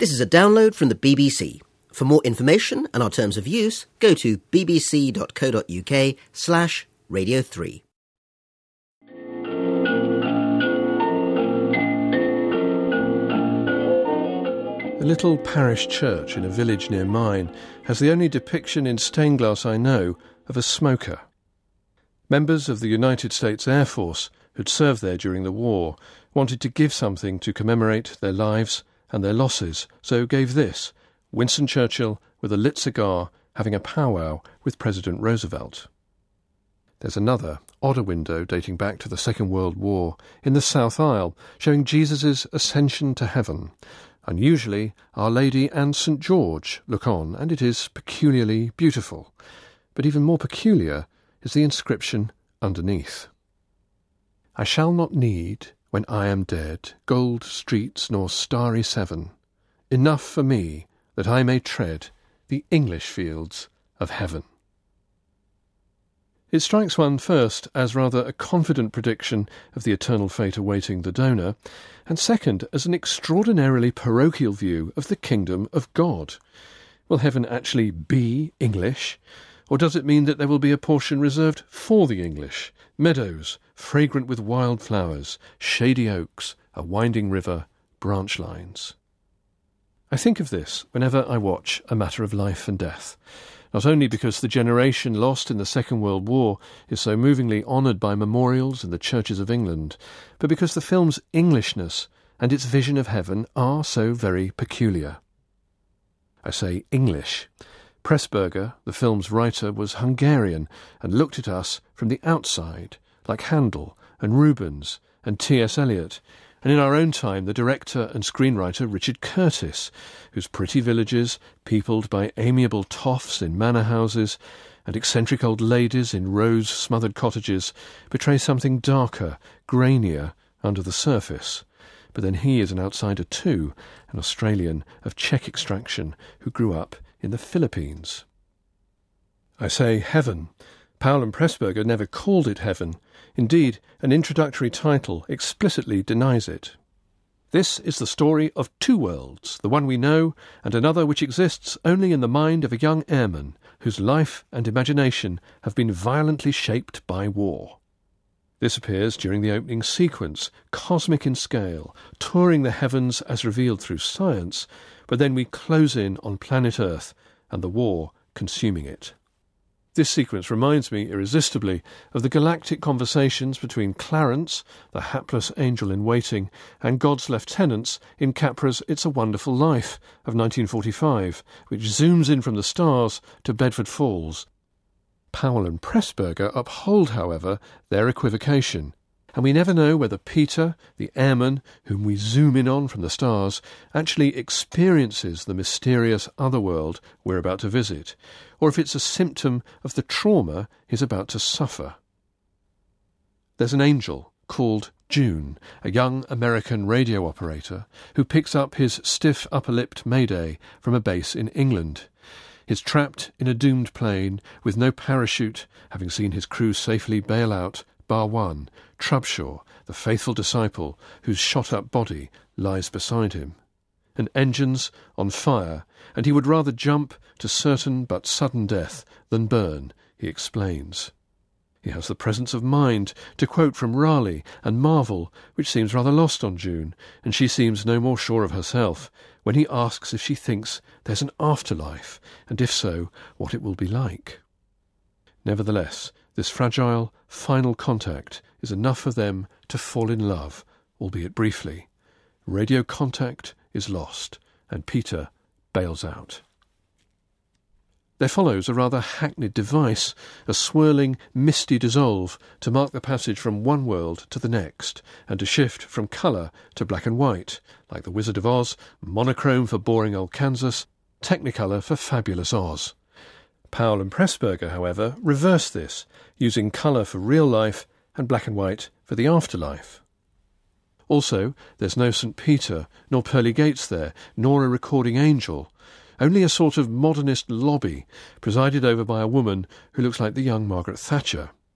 This is a download from the BBC. For more information and our terms of use, go to bbc.co.uk/Radio3. A little parish church in a village near mine has the only depiction in stained glass I know of a smoker. Members of the United States Air Force who'd served there during the war wanted to give something to commemorate their lives and their losses, so gave this: Winston Churchill with a lit cigar having a powwow with President Roosevelt. There's another, odder window dating back to the Second World War in the South Aisle, showing Jesus' ascension to heaven. Unusually, Our Lady and St. George look on, and it is peculiarly beautiful. But even more peculiar is the inscription underneath. I shall not need, when I am dead, gold streets nor starry Severn. Enough for me that I may tread the English fields of heaven. It strikes one first as rather a confident prediction of the eternal fate awaiting the donor, and second as an extraordinarily parochial view of the kingdom of God. Will heaven actually be English? Or does it mean that there will be a portion reserved for the English? Meadows, fragrant with wild flowers, shady oaks, a winding river, branch lines. I think of this whenever I watch A Matter of Life and Death, not only because the generation lost in the Second World War is so movingly honoured by memorials in the churches of England, but because the film's Englishness and its vision of heaven are so very peculiar. I say English. Pressburger, the film's writer, was Hungarian and looked at us from the outside, like Handel and Rubens and T.S. Eliot, and in our own time the director and screenwriter Richard Curtis, whose pretty villages, peopled by amiable toffs in manor houses and eccentric old ladies in rose-smothered cottages, betray something darker, grainier, under the surface. But then he is an outsider too, an Australian of Czech extraction who grew up in the Philippines. I say heaven. Powell and Pressburger never called it heaven. Indeed, an introductory title explicitly denies it. This is the story of two worlds, the one we know, and another which exists only in the mind of a young airman whose life and imagination have been violently shaped by war. This appears during the opening sequence, cosmic in scale, touring the heavens as revealed through science, but then we close in on planet Earth and the war consuming it. This sequence reminds me irresistibly of the galactic conversations between Clarence, the hapless angel in waiting, and God's lieutenants in Capra's It's a Wonderful Life of 1945, which zooms in from the stars to Bedford Falls. Powell and Pressburger uphold, however, their equivocation, and we never know whether Peter, the airman whom we zoom in on from the stars, actually experiences the mysterious otherworld we're about to visit, or if it's a symptom of the trauma he's about to suffer. There's an angel called June, a young American radio operator who picks up his stiff upper-lipped Mayday from a base in England. He's trapped in a doomed plane with no parachute, having seen his crew safely bail out, bar one, Trubshaw, the faithful disciple whose shot-up body lies beside him. And engines on fire, and he would rather jump to certain but sudden death than burn, he explains. He has the presence of mind to quote from Raleigh and marvel, which seems rather lost on June, and she seems no more sure of herself, when he asks if she thinks there's an afterlife, and if so, what it will be like. Nevertheless, this fragile, final contact is enough for them to fall in love, albeit briefly. Radio contact is lost, and Peter bails out. There follows a rather hackneyed device, a swirling, misty dissolve to mark the passage from one world to the next, and to shift from colour to black and white, like the Wizard of Oz, monochrome for boring old Kansas, Technicolor for fabulous Oz. Powell and Pressburger, however, reverse this, using colour for real life and black and white for the afterlife. Also, there's no St. Peter, nor pearly gates there, nor a recording angel, only a sort of modernist lobby, presided over by a woman who looks like the young Margaret Thatcher.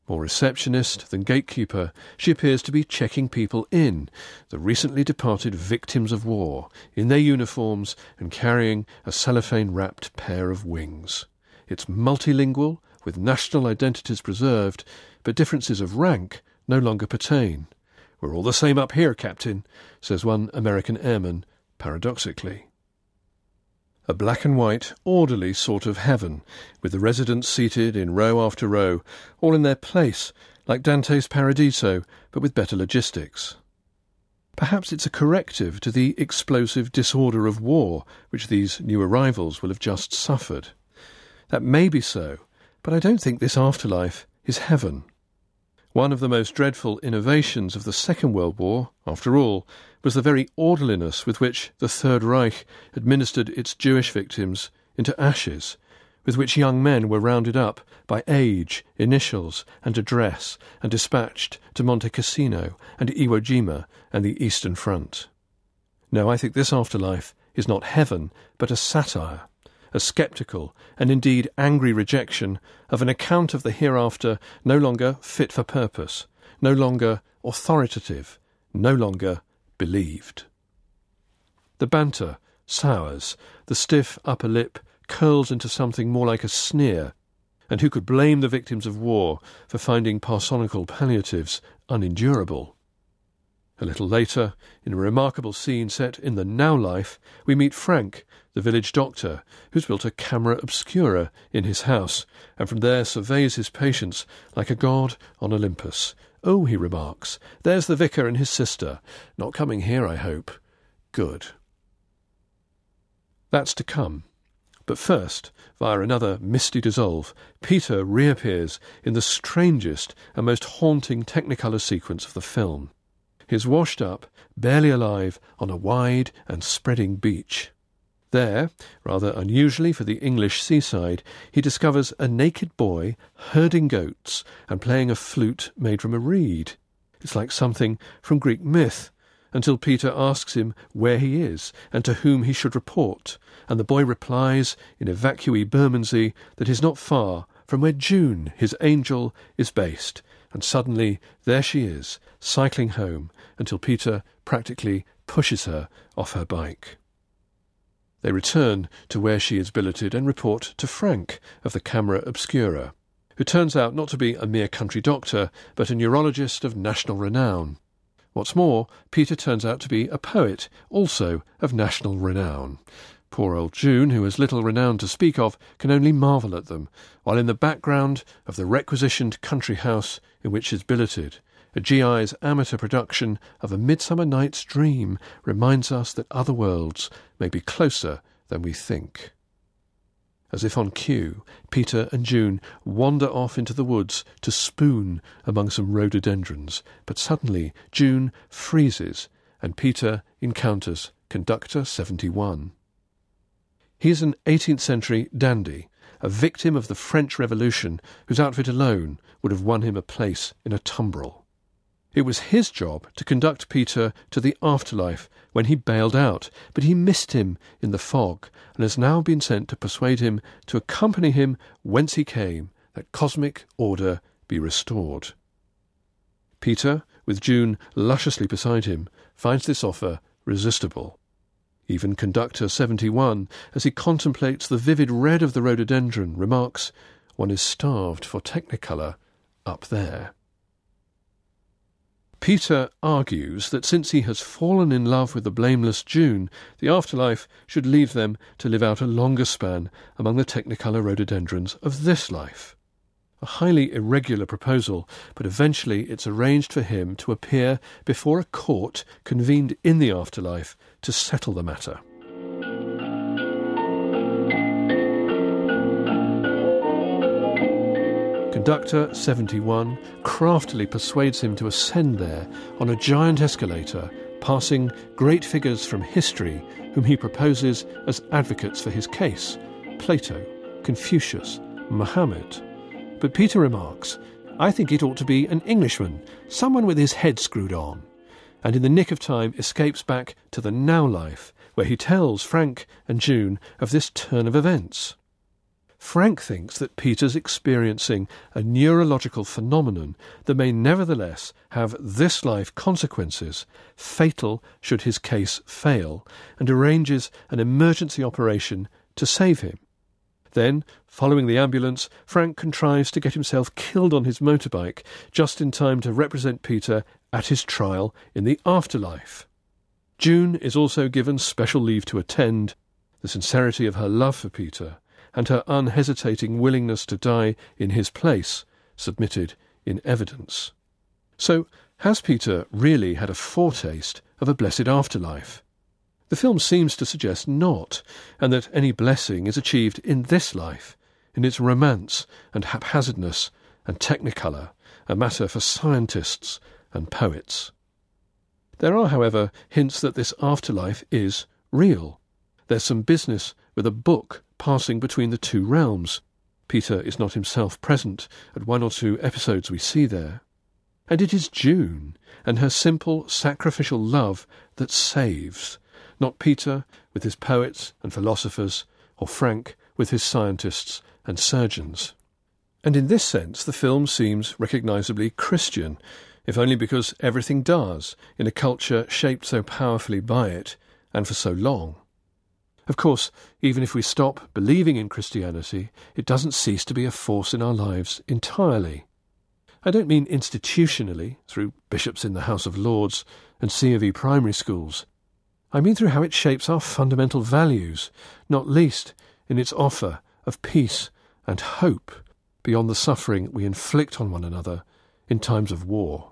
More receptionist than gatekeeper, she appears to be checking people in, the recently departed victims of war, in their uniforms and carrying a cellophane-wrapped pair of wings. It's multilingual, with national identities preserved, but differences of rank no longer pertain. "We're all the same up here, Captain," says one American airman, paradoxically. A black-and-white, orderly sort of heaven, with the residents seated in row after row, all in their place, like Dante's Paradiso, but with better logistics. Perhaps it's a corrective to the explosive disorder of war which these new arrivals will have just suffered. That may be so, but I don't think this afterlife is heaven. One of the most dreadful innovations of the Second World War, after all, was the very orderliness with which the Third Reich administered its Jewish victims into ashes, with which young men were rounded up by age, initials, and address, and dispatched to Monte Cassino and Iwo Jima and the Eastern Front. No, I think this afterlife is not heaven, but a satire, a sceptical and indeed angry rejection of an account of the hereafter no longer fit for purpose, no longer authoritative, no longer believed. The banter sours, the stiff upper lip curls into something more like a sneer, and who could blame the victims of war for finding parsonical palliatives unendurable? A little later, in a remarkable scene set in the now life, we meet Frank, the village doctor, who's built a camera obscura in his house, and from there surveys his patients like a god on Olympus. "Oh," he remarks, "there's the vicar and his sister. Not coming here, I hope. Good." That's to come. But first, via another misty dissolve, Peter reappears in the strangest and most haunting Technicolor sequence of the film. He's washed up, barely alive, on a wide and spreading beach. There, rather unusually for the English seaside, he discovers a naked boy herding goats and playing a flute made from a reed. It's like something from Greek myth, until Peter asks him where he is and to whom he should report, and the boy replies in evacuee Bermondsey that he's not far from where June, his angel, is based, and suddenly there she is, cycling home, until Peter practically pushes her off her bike. They return to where she is billeted and report to Frank of the Camera Obscura, who turns out not to be a mere country doctor, but a neurologist of national renown. What's more, Peter turns out to be a poet, also of national renown. Poor old June, who has little renown to speak of, can only marvel at them, while in the background of the requisitioned country house in which is billeted, a GI's amateur production of A Midsummer Night's Dream reminds us that other worlds may be closer than we think. As if on cue, Peter and June wander off into the woods to spoon among some rhododendrons, but suddenly June freezes and Peter encounters Conductor 71. He's an 18th century dandy, a victim of the French Revolution whose outfit alone would have won him a place in a tumbrel. It was his job to conduct Peter to the afterlife when he bailed out, but he missed him in the fog and has now been sent to persuade him to accompany him whence he came, that cosmic order be restored. Peter, with June lusciously beside him, finds this offer resistible. Even Conductor 71, as he contemplates the vivid red of the rhododendron, remarks, "One is starved for Technicolor up there." Peter argues that since he has fallen in love with the blameless June, the afterlife should leave them to live out a longer span among the Technicolor rhododendrons of this life. A highly irregular proposal, but eventually it's arranged for him to appear before a court convened in the afterlife to settle the matter. Conductor 71 craftily persuades him to ascend there on a giant escalator, passing great figures from history whom he proposes as advocates for his case: Plato, Confucius, Muhammad. But Peter remarks, "I think it ought to be an Englishman, someone with his head screwed on," and in the nick of time escapes back to the now life, where he tells Frank and June of this turn of events. Frank thinks that Peter's experiencing a neurological phenomenon that may nevertheless have this life consequences, fatal should his case fail, and arranges an emergency operation to save him. Then, following the ambulance, Frank contrives to get himself killed on his motorbike just in time to represent Peter at his trial in the afterlife. June is also given special leave to attend, the sincerity of her love for Peter and her unhesitating willingness to die in his place submitted in evidence. So, has Peter really had a foretaste of a blessed afterlife? The film seems to suggest not, and that any blessing is achieved in this life, in its romance and haphazardness and technicolor, a matter for scientists and poets. There are, however, hints that this afterlife is real. There's some business with a book passing between the two realms. Peter is not himself present at one or two episodes we see there. And it is June and her simple sacrificial love that saves, not Peter with his poets and philosophers, or Frank with his scientists and surgeons. And in this sense the film seems recognisably Christian, if only because everything does in a culture shaped so powerfully by it and for so long. Of course, even if we stop believing in Christianity, it doesn't cease to be a force in our lives entirely. I don't mean institutionally, through bishops in the House of Lords and C of E primary schools. I mean through how it shapes our fundamental values, not least in its offer of peace and hope beyond the suffering we inflict on one another in times of war.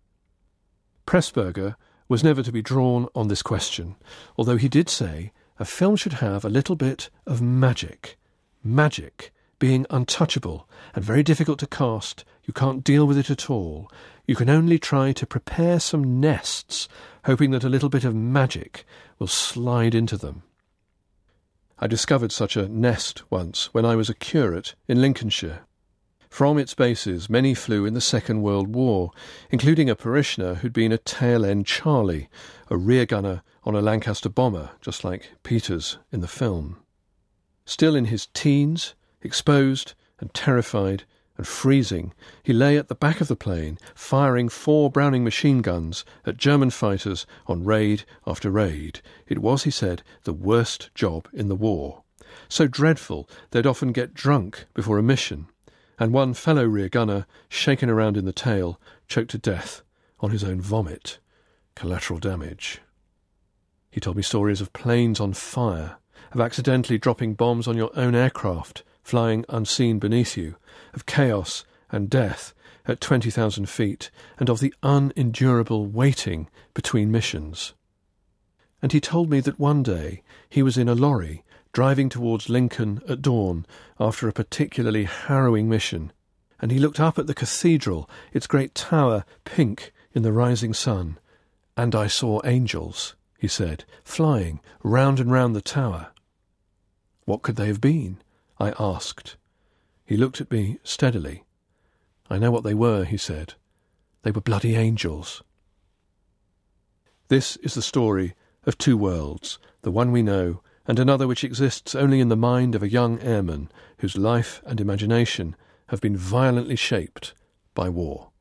Pressburger was never to be drawn on this question, although he did say a film should have a little bit of magic. Magic being untouchable and very difficult to cast. You can't deal with it at all. You can only try to prepare some nests, hoping that a little bit of magic will slide into them. I discovered such a nest once when I was a curate in Lincolnshire. From its bases, many flew in the Second World War, including a parishioner who'd been a tail-end Charlie, a rear gunner on a Lancaster bomber, just like Peter's in the film. Still in his teens, exposed and terrified and freezing, he lay at the back of the plane, firing 4 Browning machine guns at German fighters on raid after raid. It was, he said, the worst job in the war. So dreadful they'd often get drunk before a mission, and one fellow rear gunner, shaken around in the tail, choked to death on his own vomit. Collateral damage. He told me stories of planes on fire, of accidentally dropping bombs on your own aircraft, flying unseen beneath you, of chaos and death at 20,000 feet, and of the unendurable waiting between missions. And he told me that one day he was in a lorry driving towards Lincoln at dawn after a particularly harrowing mission, and he looked up at the cathedral, its great tower pink in the rising sun, and I saw angels, he said, flying round and round the tower. What could they have been? I asked. He looked at me steadily. I know what they were, he said. They were bloody angels. This is the story of 2 worlds, the one we know, and another which exists only in the mind of a young airman whose life and imagination have been violently shaped by war.